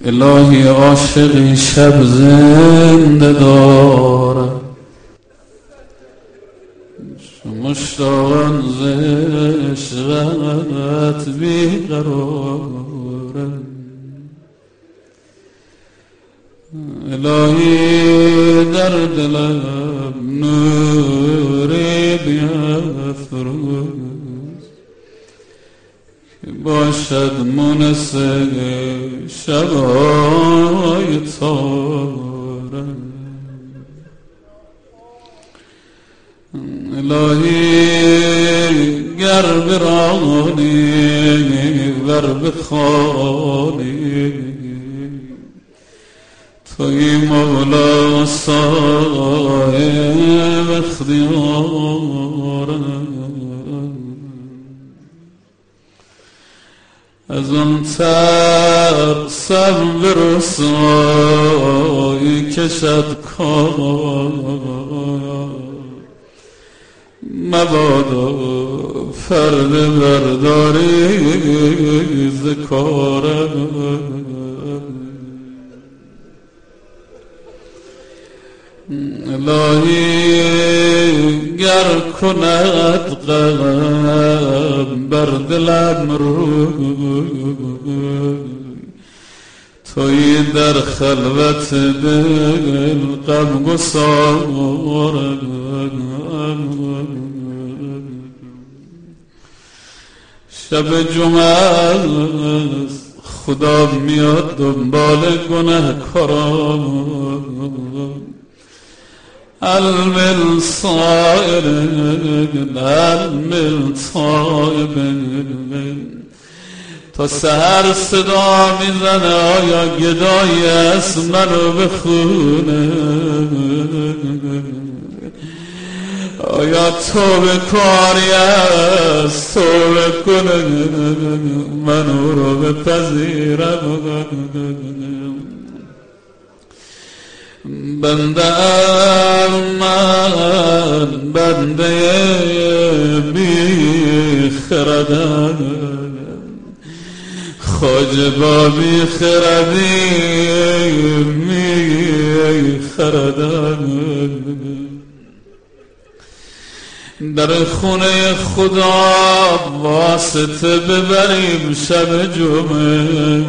الهی عاشقی شب زنده دارم، مشتاقم ز عشقت بیقرارم. الهی در دلم نوری بیفروز که باشد مونس شبهای تارم. الهی گر برانی ور بخوانی توی مولا صاحب اختیارم. از آن ترسم به رسوایی کشد کار، مبادا پرده برداری ز کارم. الهی گر کند غم بر دلم روی تویی در خلوت دل غم گسارم. شب جمعه خدا میاد دنبال گنهکاران، المل صائر المل صائب تا سحر صدا میزنه آیا گدایی است منو بخونه، آیا توبه کاری است توبه کنه منو رو بپذیرم. بنده من بنده بی خردم، خواجه با بی خردی می خردم. در خونه خدا واسطه ببریم شب جمعه،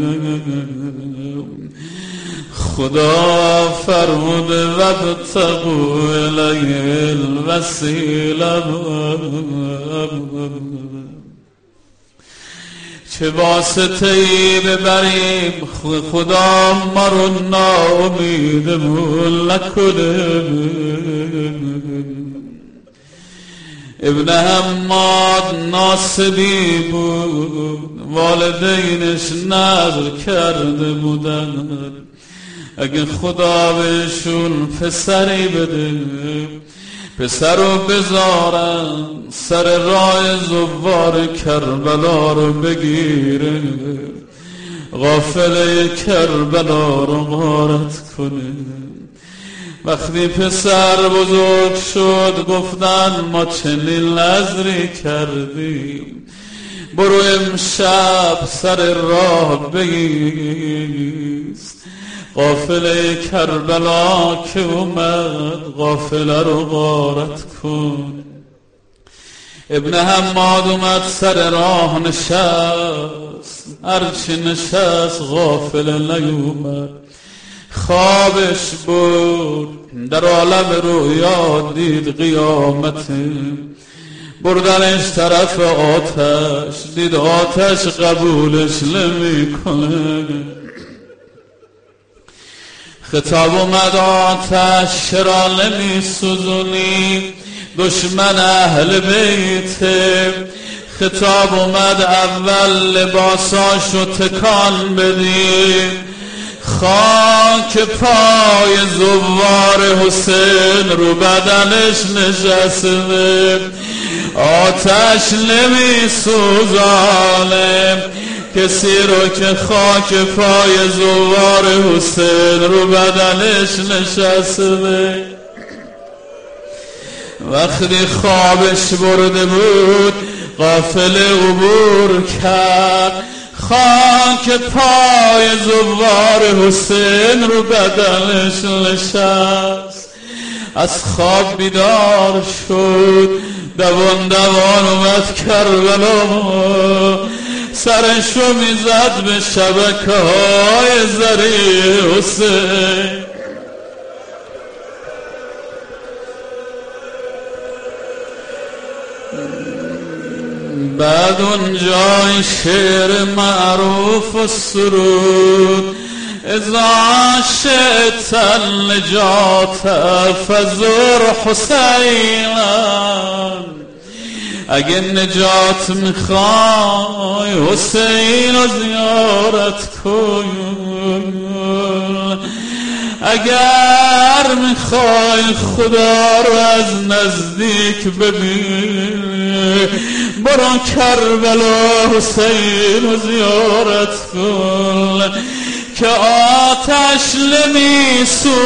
خدا فرموده وابتغوا الیه الوسیله، چه واسطه ای ببریم خدا ما رو ناامیدمون نکنه. ابن حماد ناصبی بود، والدینش نذر کرده بودن اگه خدا بهشون پسری بده پسر رو بذارن سر راه زوار کربلا رو بگیره، غافل کربلا رو غارت کنه. وقتی پسر بزرگ شد گفتن ما چنین نذری کردیم، برو امشب سر راه بایست، غافل کربلا که اومد غافله رو غارت کن. ابن حماد اومد سر راه نشست، هرچی نشست غافله نیومد، خوابش بود در عالم رویا دید قیامته، بردنش طرف آتش دید آتش قبولش نمی کنه. خطاب اومد آتش چرا نمی سوزونی دشمن اهل بیته، خطاب اومد اول لباساشو تکان بدی، خاک پای زوار حسین رو بدنش نشسته، آتش نمی سوزانه کسی رو که خاک پای زوار حسین رو بدنش نشسته. وقتی خوابش برده بود قافله عبور کرد، خاک پای زوار حسین رو بدنش نشست. از خواب بیدار شد، دوان دوان اومد کربلا، سرشو میزد به شبکه های زری حسین. بعد اونجا این شعر معروف و سرود، اذا شئت النجات فزر حسینا، اگه نجات میخوای حسین رو زیارت کن، اگر میخوای خدا رو از نزدیک ببین برو کربلا حسین رو زیارت کن که آتش نمی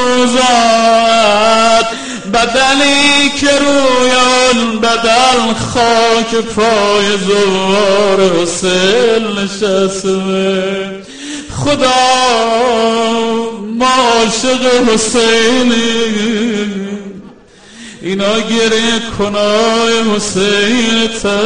سوزد بدنی که روی آن بدن خاک پای زوار حسین نشسته. خدا ما عاشق حسینی، اینا گریه کنای حسین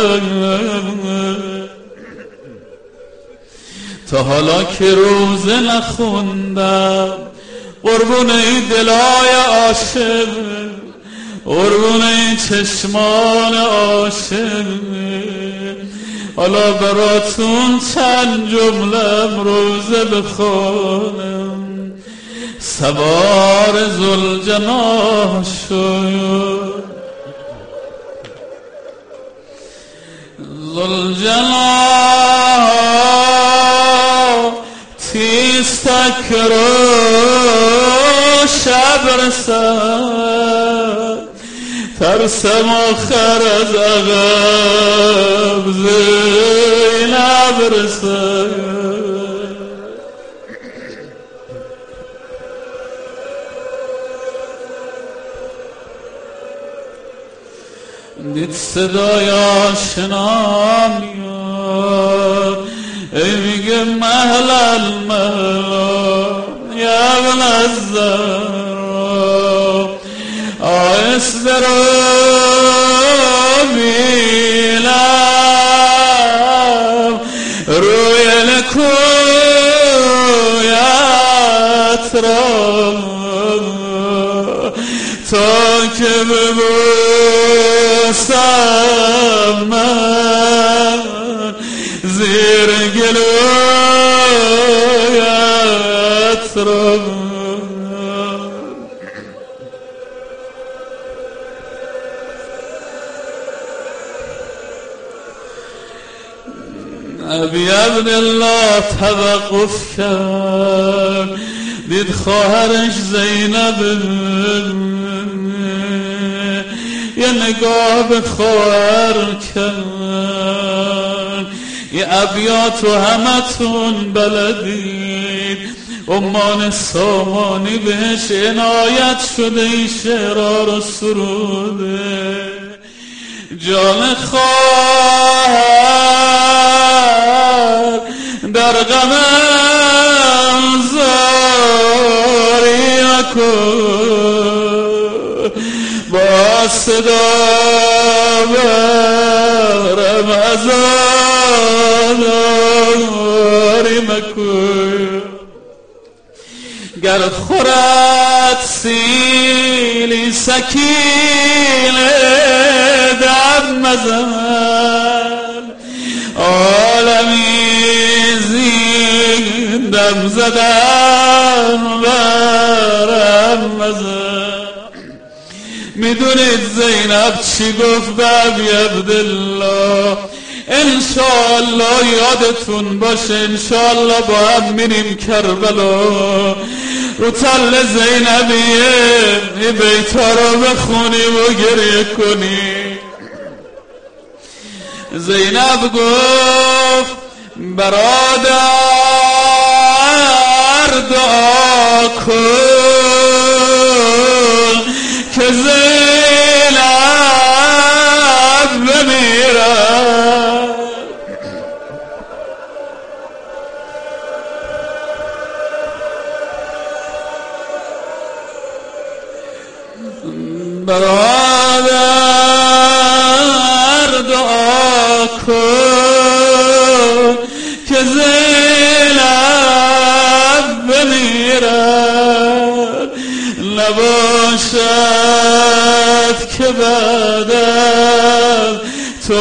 تا حالا که روزه نخوندم قربون این دلای عاشق، قربون این چشمان عاشق، حالا براتون چند جمله روزه بخونم. سوار ذوالجناح شد، ذوالجناح تیستک رو شب رسد، ترسم آخر از عقب زینب رسد. دید صدای آشنا میاد، ای میگه مهلا مهلا یا ابن الزهرا، آهسته رو میلم روی نکویت را تا که ببوسم من زیر گلویت را. ابی عبدالله توقف کرد، دید خواهرش زینب، یه نگاه به خواهر کرد. یه ابیات و همتون بلدید، امان سامانی بهش عنایت شده این شعرها رو سروده. جان خواهر در غمم زاری نکن، با صدا برم ازاری مکن، گر خورد سیلی سکین دم مزن، عالمی زیندم زدن برم مزن. میدونید زینب چی گفت به ابی عبدالله؟ انشاءالله یادتون باشه، انشاءالله با هم میریم کربلا، رو تل زینبیه این بیتا رو بخونیم و گریه کنیم. زینب گفت برادر دعا کن که زینب بمیرد، برادر دعا کن که زینب بمیرد، نباشد که بعد از تو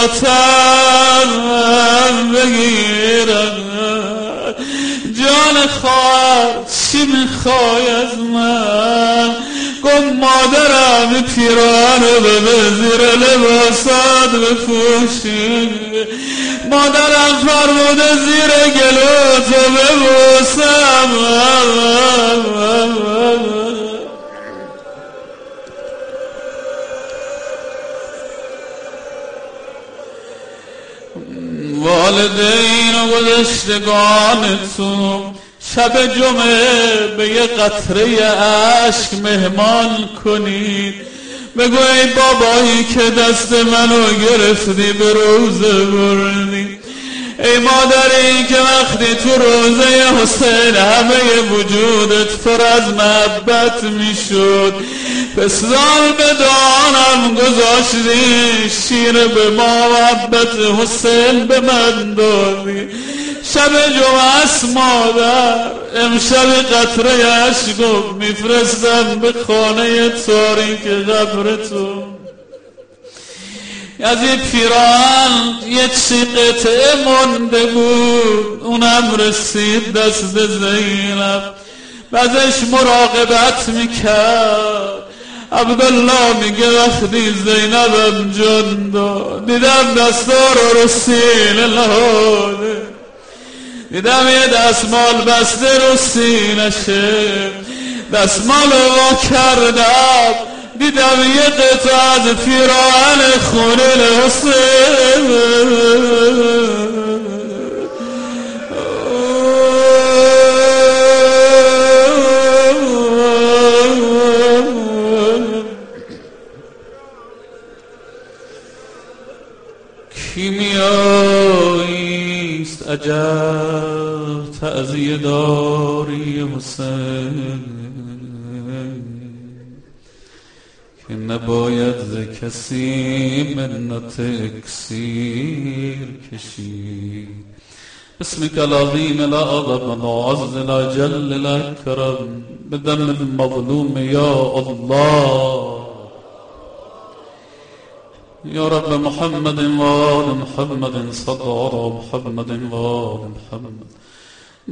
ماتم بگیرد. جان خواهر چی میخوای از من؟ گفت مادرم پیران رو به زیر لباسات بپوشی، مادرم فرموده زیر گلوتو ببوسم. والدین و گذشتگانتون شب جمعه به یه قطره اشک مهمان کنید. بگو ای بابایی که دست منو گرفتی به روزه بردی، ای مادری که وقتی تو روزه حسین همه وجودت پر از محبت میشد، پسران به دانم گذاشتی، شیر به ما محبت حسین به من دادی. شب جمعه است مادر، امشب قطره اشکم میفرستم به خانه تاریک قبرتون. از این پیران یه چی قطعه مونده بود، اونم رسید دست زینب، بعدش مراقبت میکرد. عبدالله میگه وقتی زینبم جان داد، دیدم دستا رو سینه نهاده، دیدم یه دستمال بسته رو سینشه، دستمال وا کردم، دیدم یه قطعه از پیراهن خونه حسین. کیمیاییست عجب تعزیه داری حسین، که نباید ز کسی منت اکسیر کشید. اسمك العظيم لا أعظم لا عز لا جل لا أكرم بدم المظلوم يا الله. يا رب محمد وآل محمد صل على محمد وآل محمد